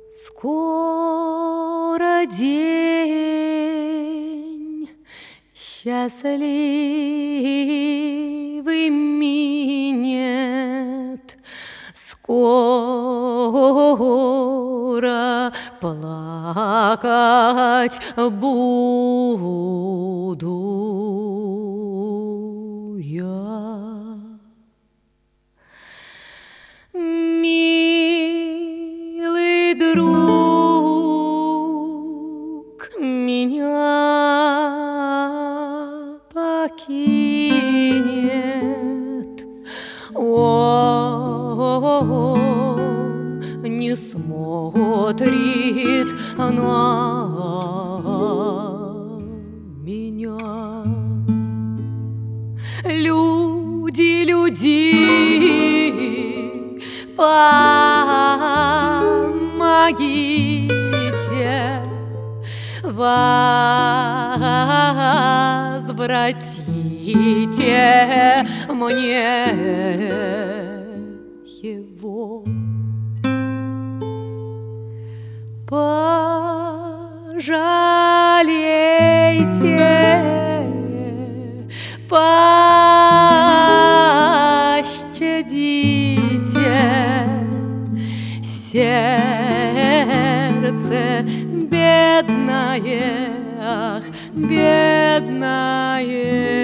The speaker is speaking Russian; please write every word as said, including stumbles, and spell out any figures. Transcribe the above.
Скоро день счастливый минет, скоро плакать буду я. Милый друг меня покинет, он не смотрит на меня. Люди, люди, помогите, возвратите мне его. Пожалейте, пощадите сердце бедное, ах, бедное.